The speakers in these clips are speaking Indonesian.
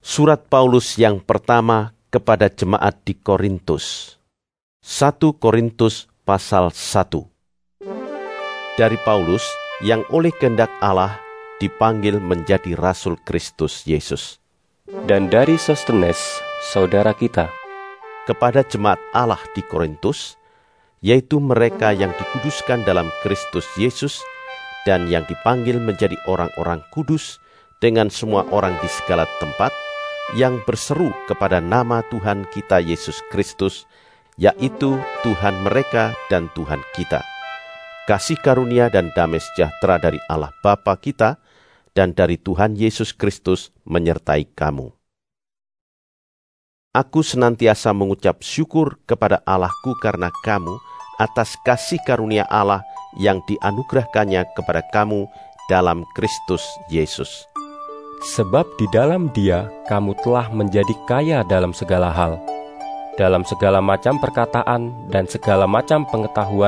Surat Paulus yang pertama kepada jemaat di Korintus. 1 Korintus pasal 1. Dari Paulus yang oleh kehendak Allah dipanggil menjadi Rasul Kristus Yesus. Dan dari Sostenes, saudara kita, kepada jemaat Allah di Korintus, yaitu mereka yang dikuduskan dalam Kristus Yesus dan yang dipanggil menjadi orang-orang kudus dengan semua orang di segala tempat, yang berseru kepada nama Tuhan kita Yesus Kristus, yaitu Tuhan mereka dan Tuhan kita. Kasih karunia dan damai sejahtera dari Allah Bapa kita dan dari Tuhan Yesus Kristus menyertai kamu. Aku senantiasa mengucap syukur kepada Allahku karena kamu atas kasih karunia Allah yang dianugerahkannya kepada kamu dalam Kristus Yesus. Sebab di dalam Dia kamu telah menjadi kaya dalam segala hal, dalam segala macam perkataan dan segala macam pengetahuan,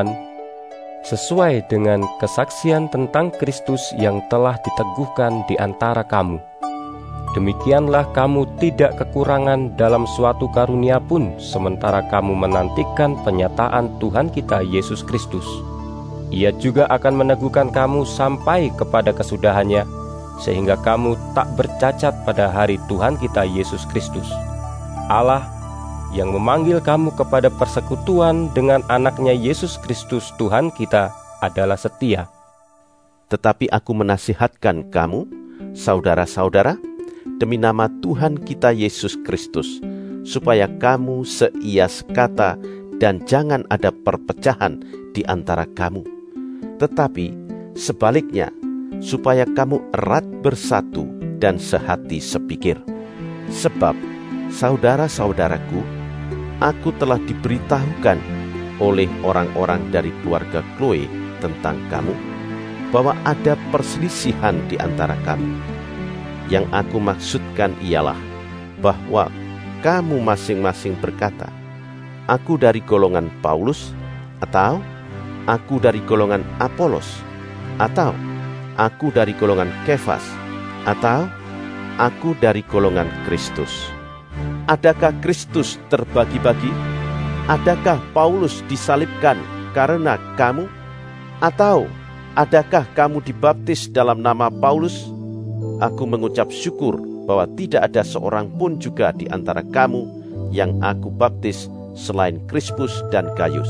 sesuai dengan kesaksian tentang Kristus yang telah diteguhkan di antara kamu. Demikianlah kamu tidak kekurangan dalam suatu karunia pun, sementara kamu menantikan penyataan Tuhan kita Yesus Kristus. Ia juga akan meneguhkan kamu sampai kepada kesudahannya, sehingga kamu tak bercacat pada hari Tuhan kita Yesus Kristus. Allah yang memanggil kamu kepada persekutuan dengan anaknya Yesus Kristus Tuhan kita adalah setia. Tetapi aku menasihatkan kamu, saudara-saudara, demi nama Tuhan kita Yesus Kristus, supaya kamu seias kata dan jangan ada perpecahan di antara kamu. Tetapi sebaliknya, supaya kamu erat bersatu dan sehati sepikir. Sebab, saudara-saudaraku, aku telah diberitahukan oleh orang-orang dari keluarga Chloe tentang kamu, bahwa ada perselisihan di antara kamu. Yang aku maksudkan ialah bahwa kamu masing-masing berkata, aku dari golongan Paulus, atau aku dari golongan Apolos, atau aku dari golongan Kefas, atau aku dari golongan Kristus. Adakah Kristus terbagi-bagi? Adakah Paulus disalibkan karena kamu? Atau adakah kamu dibaptis dalam nama Paulus? Aku mengucap syukur bahwa tidak ada seorang pun juga di antara kamu yang aku baptis selain Krispus dan Gaius.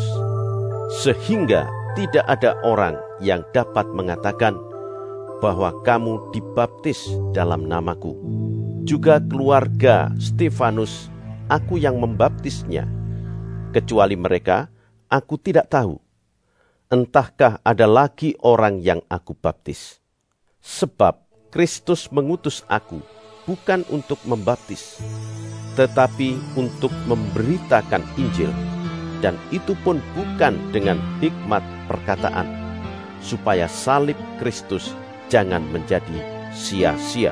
Sehingga tidak ada orang yang dapat mengatakan bahwa kamu dibaptis dalam namaku. Juga keluarga Stefanus, aku yang membaptisnya. Kecuali mereka, aku tidak tahu. Entahkah ada lagi orang yang aku baptis? Sebab Kristus mengutus aku bukan untuk membaptis, tetapi untuk memberitakan Injil, dan itu pun bukan dengan hikmat perkataan, supaya salib Kristus jangan menjadi sia-sia.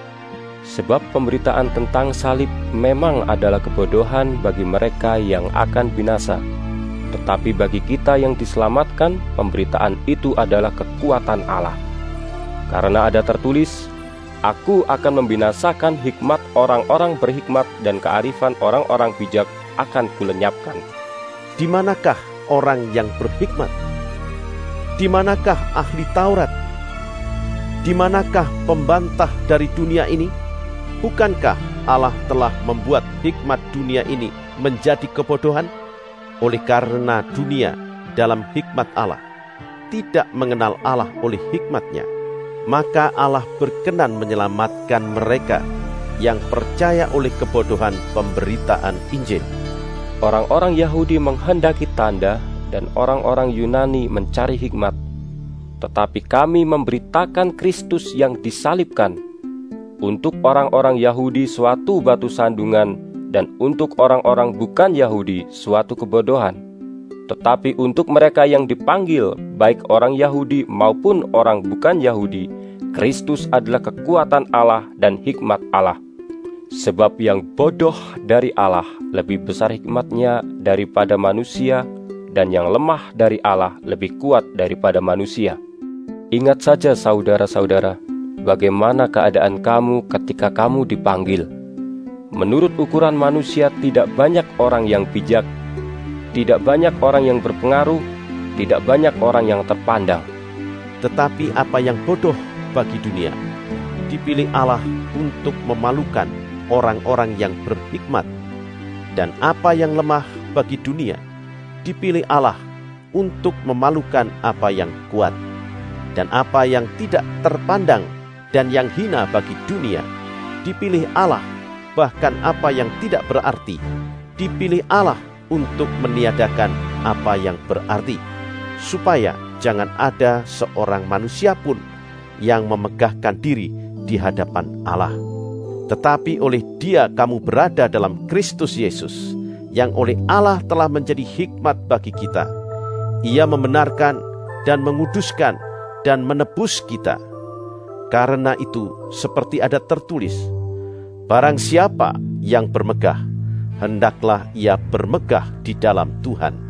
Sebab pemberitaan tentang salib memang adalah kebodohan bagi mereka yang akan binasa. Tetapi bagi kita yang diselamatkan, pemberitaan itu adalah kekuatan Allah. Karena ada tertulis, aku akan membinasakan hikmat orang-orang berhikmat dan kearifan orang-orang bijak akan kulenyapkan. Di manakah orang yang berhikmat? Di manakah ahli Taurat? Di manakah pembantah dari dunia ini? Bukankah Allah telah membuat hikmat dunia ini menjadi kebodohan? Oleh karena dunia dalam hikmat Allah tidak mengenal Allah oleh hikmatnya, maka Allah berkenan menyelamatkan mereka yang percaya oleh kebodohan pemberitaan Injil. Orang-orang Yahudi menghendaki tanda dan orang-orang Yunani mencari hikmat. Tetapi kami memberitakan Kristus yang disalibkan. Untuk orang-orang Yahudi suatu batu sandungan, dan untuk orang-orang bukan Yahudi suatu kebodohan. Tetapi untuk mereka yang dipanggil, baik orang Yahudi maupun orang bukan Yahudi, Kristus adalah kekuatan Allah dan hikmat Allah. Sebab yang bodoh dari Allah lebih besar hikmatnya daripada manusia, dan yang lemah dari Allah lebih kuat daripada manusia. Ingat saja saudara-saudara, bagaimana keadaan kamu ketika kamu dipanggil. menurut ukuran manusia tidak banyak orang yang bijak, tidak banyak orang yang berpengaruh, tidak banyak orang yang terpandang. Tetapi apa yang bodoh bagi dunia, dipilih Allah untuk memalukan orang-orang yang berhikmat. Dan apa yang lemah bagi dunia, dipilih Allah untuk memalukan apa yang kuat. Dan apa yang tidak terpandang dan yang hina bagi dunia, dipilih Allah, bahkan apa yang tidak berarti, dipilih Allah untuk meniadakan apa yang berarti, supaya jangan ada seorang manusia pun yang memegahkan diri di hadapan Allah. Tetapi oleh Dia kamu berada dalam Kristus Yesus, yang oleh Allah telah menjadi hikmat bagi kita. Ia membenarkan dan menguduskan dan menebus kita. Karena itu, seperti ada tertulis, barang siapa yang bermegah, hendaklah ia bermegah di dalam Tuhan.